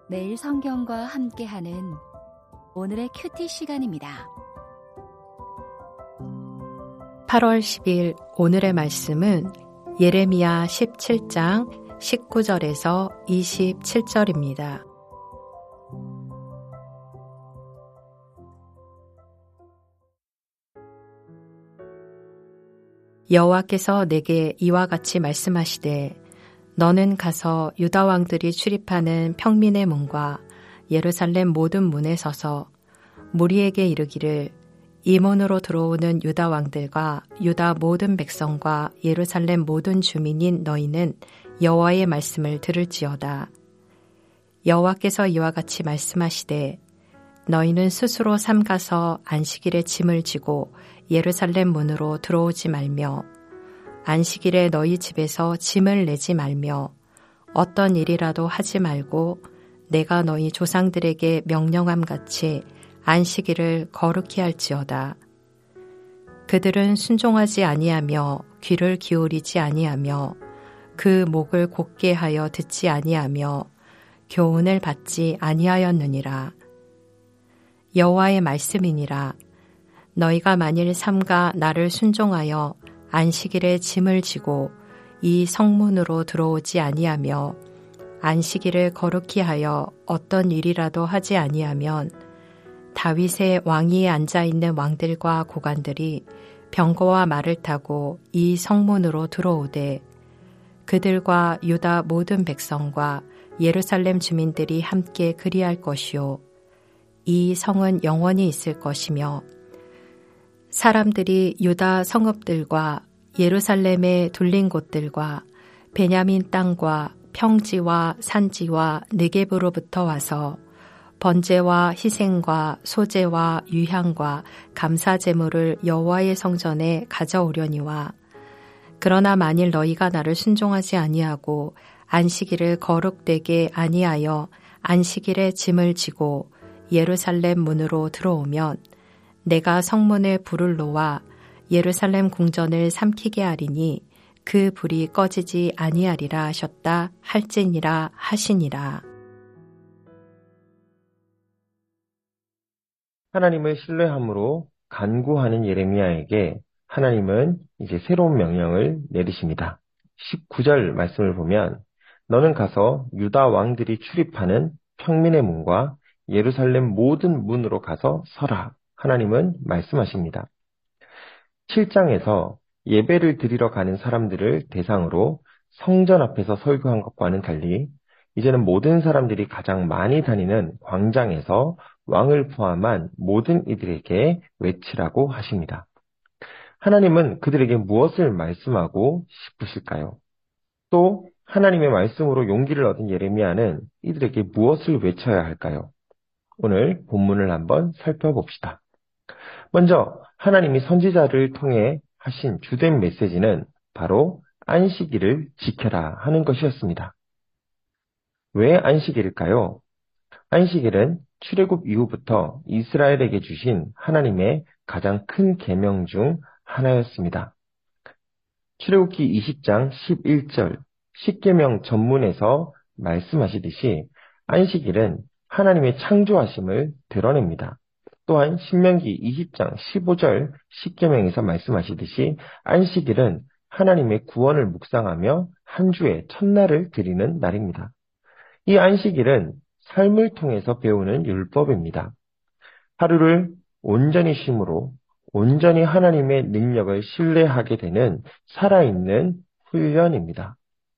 매일 성경과 함께하는 오늘의 큐티 시간입니다. 8월 10일 오늘의 말씀은 예레미야 17장 19절에서 27절입니다. 여호와께서 내게 이와 같이 말씀하시되 너는 가서 유다 왕들이 출입하는 평민의 문과 예루살렘 모든 문에 서서 무리에게 이르기를 이 문으로 들어오는 유다 왕들과 유다 모든 백성과 예루살렘 모든 주민인 너희는 여호와의 말씀을 들을지어다. 여호와께서 이와 같이 말씀하시되 너희는 스스로 삼가서 안식일에 짐을 지고 예루살렘 문으로 들어오지 말며 안식일에 너희 집에서 짐을 내지 말며 어떤 일이라도 하지 말고 내가 너희 조상들에게 명령함 같이 안식일을 거룩히 할지어다. 그들은 순종하지 아니하며 귀를 기울이지 아니하며 그 목을 곧게 하여 듣지 아니하며 교훈을 받지 아니하였느니라. 여호와의 말씀이니라. 너희가 만일 삼가 나를 순종하여 안식일에 짐을 지고 이 성문으로 들어오지 아니하며 안식일을 거룩히 하여 어떤 일이라도 하지 아니하면 다윗의 왕위에 앉아있는 왕들과 고관들이 병거와 말을 타고 이 성문으로 들어오되 그들과 유다 모든 백성과 예루살렘 주민들이 함께 그리할 것이요 이 성은 영원히 있을 것이며 사람들이 유다 성읍들과 예루살렘의 둘린 곳들과 베냐민 땅과 평지와 산지와 네겝으로부터 와서 번제와 희생과 소제와 유향과 감사 제물을 여호와의 성전에 가져오려니와 그러나 만일 너희가 나를 순종하지 아니하고 안식일을 거룩되게 아니하여 안식일에 짐을 지고 예루살렘 문으로 들어오면 내가 성문에 불을 놓아 예루살렘 궁전을 삼키게 하리니 그 불이 꺼지지 아니하리라 하셨다 할지니라 하시니라. 하나님을 신뢰함으로 간구하는 예레미야에게 하나님은 이제 새로운 명령을 내리십니다. 19절 말씀을 보면 너는 가서 유다 왕들이 출입하는 평민의 문과 예루살렘 모든 문으로 가서 서라. 하나님은 말씀하십니다. 7장에서 예배를 드리러 가는 사람들을 대상으로 성전 앞에서 설교한 것과는 달리 이제는 모든 사람들이 가장 많이 다니는 광장에서 왕을 포함한 모든 이들에게 외치라고 하십니다. 하나님은 그들에게 무엇을 말씀하고 싶으실까요? 또 하나님의 말씀으로 용기를 얻은 예레미야는 이들에게 무엇을 외쳐야 할까요? 오늘 본문을 한번 살펴봅시다. 먼저 하나님이 선지자를 통해 하신 주된 메시지는 바로 안식일을 지켜라 하는 것이었습니다. 왜 안식일일까요? 안식일은 출애굽 이후부터 이스라엘에게 주신 하나님의 가장 큰 계명 중 하나였습니다. 출애굽기 20장 11절 십계명 전문에서 말씀하시듯이 안식일은 하나님의 창조하심을 드러냅니다. 또한 신명기 20장 15절 십계명에서 말씀하시듯이 안식일은 하나님의 구원을 묵상하며 한 주의 첫날을 드리는 날입니다. 이 안식일은 삶을 통해서 배우는 율법입니다. 하루를 온전히 쉼으로 온전히 하나님의 능력을 신뢰하게 되는 살아있는 훈련입니다.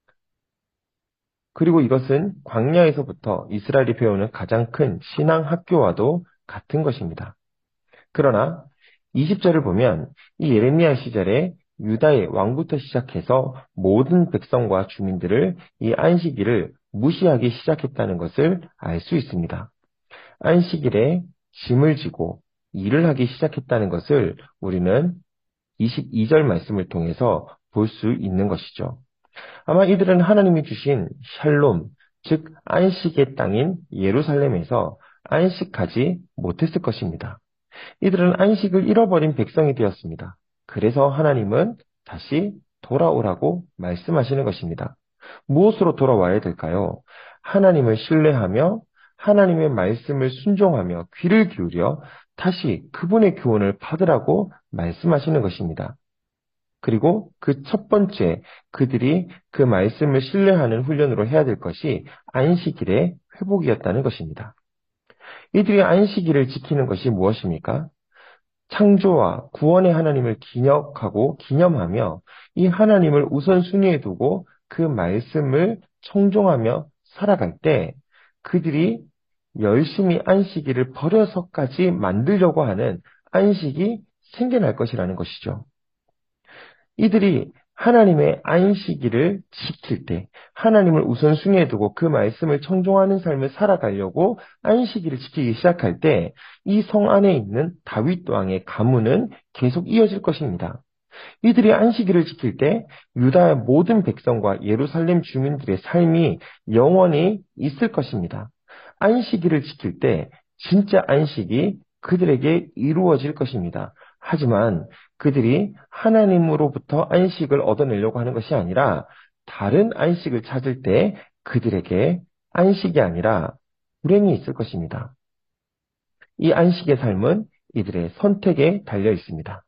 그리고 이것은 광야에서부터 이스라엘이 배우는 가장 큰 신앙 학교와도 같은 것입니다. 그러나 20절을 보면 이 예레미야 시절에 유다의 왕부터 시작해서 모든 백성과 주민들을 이 안식일을 무시하기 시작했다는 것을 알 수 있습니다. 안식일에 짐을 지고 일을 하기 시작했다는 것을 우리는 22절 말씀을 통해서 볼 수 있는 것이죠. 아마 이들은 하나님이 주신 샬롬, 즉 안식의 땅인 예루살렘에서 안식하지 못했을 것입니다. 이들은 안식을 잃어버린 백성이 되었습니다. 그래서 하나님은 다시 돌아오라고 말씀하시는 것입니다. 무엇으로 돌아와야 될까요? 하나님을 신뢰하며 하나님의 말씀을 순종하며 귀를 기울여 다시 그분의 교훈을 받으라고 말씀하시는 것입니다. 그리고 그 첫 번째, 그들이 그 말씀을 신뢰하는 훈련으로 해야 될 것이 안식일의 회복이었다는 것입니다. 이들이 안식일을 지키는 것이 무엇입니까? 창조와 구원의 하나님을 기억하고 기념하며 이 하나님을 우선순위에 두고 그 말씀을 청종하며 살아갈 때 그들이 열심히 안식일을 버려서까지 만들려고 하는 안식이 생겨날 것이라는 것이죠. 이들이 하나님의 안식일을 지킬 때 하나님을 우선순위에 두고 그 말씀을 청종하는 삶을 살아가려고 안식일을 지키기 시작할 때 이 성 안에 있는 다윗 왕의 가문은 계속 이어질 것입니다. 이들이 안식일을 지킬 때 유다의 모든 백성과 예루살렘 주민들의 삶이 영원히 있을 것입니다. 안식일을 지킬 때 진짜 안식이 그들에게 이루어질 것입니다. 하지만 그들이 하나님으로부터 안식을 얻어내려고 하는 것이 아니라 다른 안식을 찾을 때 그들에게 안식이 아니라 불행이 있을 것입니다. 이 안식의 삶은 이들의 선택에 달려 있습니다.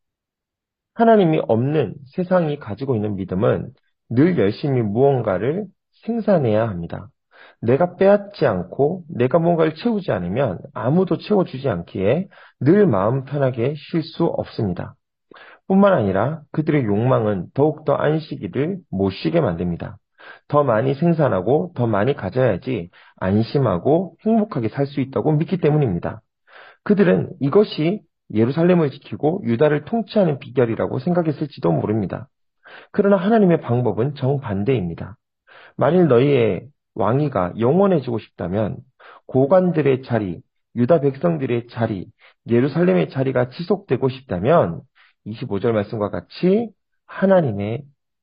하나님이 없는 세상이 가지고 있는 믿음은 늘 열심히 무언가를 생산해야 합니다. 내가 빼앗지 않고 내가 뭔가를 채우지 않으면 아무도 채워주지 않기에 늘 마음 편하게 쉴 수 없습니다. 뿐만 아니라 그들의 욕망은 더욱더 안식일을 못 쉬게 만듭니다. 더 많이 생산하고 더 많이 가져야지 안심하고 행복하게 살 수 있다고 믿기 때문입니다. 그들은 이것이 예루살렘을 지키고 유다를 통치하는 비결이라고 생각했을지도 모릅니다. 그러나 하나님의 방법은 정반대입니다. 만일 너희의 왕위가 영원해지고 싶다면 고관들의 자리, 유다 백성들의 자리, 예루살렘의 자리가 지속되고 싶다면 25절 말씀과 같이 하나님의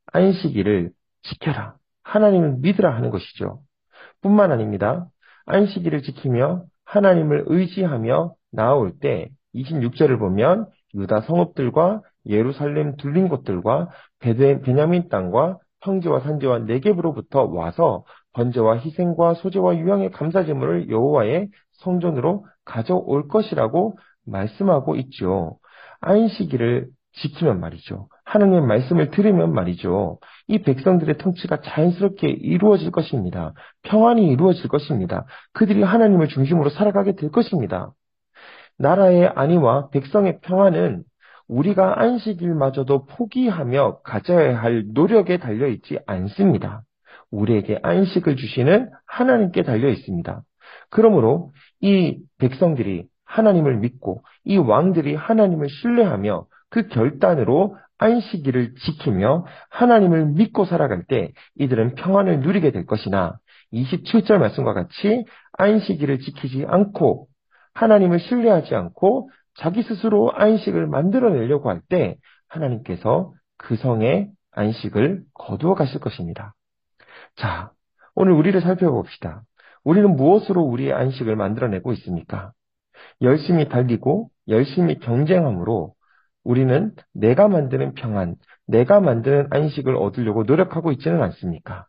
안식일을 지켜라. 하나님을 믿으라 하는 것이죠. 뿐만 아닙니다. 안식일을 지키며 하나님을 의지하며 나아올 때 26절을 보면 유다 성읍들과 예루살렘 둘린 곳들과 베냐민 땅과 평지와 산지와 네겝으로부터 와서 번제와 희생과 소제와 유향의 감사제물을 여호와의 성전으로 가져올 것이라고 말씀하고 있죠. 안식일을 지키면 말이죠. 하나님의 말씀을 들으면 말이죠. 이 백성들의 통치가 자연스럽게 이루어질 것입니다. 평안이 이루어질 것입니다. 그들이 하나님을 중심으로 살아가게 될 것입니다. 나라의 안위와 백성의 평안은 우리가 안식일마저도 포기하며 가져야 할 노력에 달려있지 않습니다. 우리에게 안식을 주시는 하나님께 달려 있습니다. 그러므로 이 백성들이 하나님을 믿고 이 왕들이 하나님을 신뢰하며 그 결단으로 안식일을 지키며 하나님을 믿고 살아갈 때 이들은 평안을 누리게 될 것이나 27절 말씀과 같이 안식일을 지키지 않고 하나님을 신뢰하지 않고 자기 스스로 안식을 만들어내려고 할 때 하나님께서 그 성의 안식을 거두어 가실 것입니다. 자, 오늘 우리를 살펴봅시다. 우리는 무엇으로 우리의 안식을 만들어내고 있습니까? 열심히 달리고 열심히 경쟁함으로 우리는 내가 만드는 평안, 내가 만드는 안식을 얻으려고 노력하고 있지는 않습니까?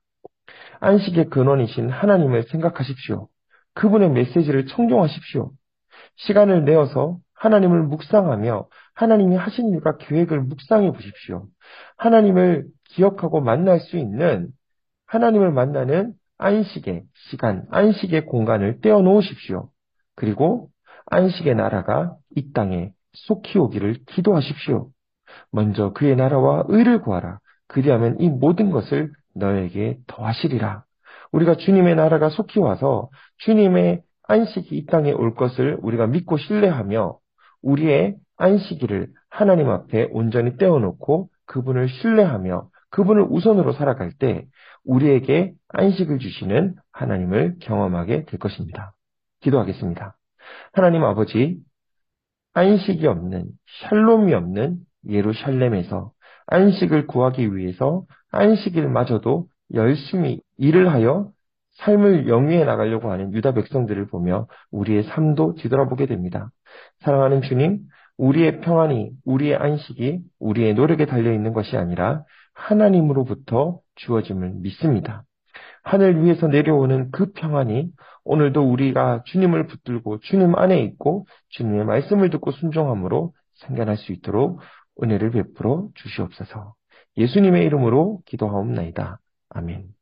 안식의 근원이신 하나님을 생각하십시오. 그분의 메시지를 청종하십시오. 시간을 내어서 하나님을 묵상하며 하나님이 하신 일과 계획을 묵상해 보십시오. 하나님을 기억하고 만날 수 있는 하나님을 만나는 안식의 시간, 안식의 공간을 떼어놓으십시오. 그리고 안식의 나라가 이 땅에 속히 오기를 기도하십시오. 먼저 그의 나라와 의를 구하라. 그리하면 이 모든 것을 너에게 더하시리라. 우리가 주님의 나라가 속히 와서 주님의 안식이 이 땅에 올 것을 우리가 믿고 신뢰하며 우리의 안식일을 하나님 앞에 온전히 떼어놓고 그분을 신뢰하며 그분을 우선으로 살아갈 때 우리에게 안식을 주시는 하나님을 경험하게 될 것입니다. 기도하겠습니다. 하나님 아버지, 안식이 없는, 샬롬이 없는 예루살렘에서 안식을 구하기 위해서 안식일마저도 열심히 일을 하여 삶을 영위해 나가려고 하는 유다 백성들을 보며 우리의 삶도 뒤돌아보게 됩니다. 사랑하는 주님, 우리의 평안이, 우리의 안식이 우리의 노력에 달려있는 것이 아니라 하나님으로부터 주어짐을 믿습니다. 하늘 위에서 내려오는 그 평안이 오늘도 우리가 주님을 붙들고 주님 안에 있고 주님의 말씀을 듣고 순종함으로 생겨날 수 있도록 은혜를 베풀어 주시옵소서. 예수님의 이름으로 기도하옵나이다. 아멘.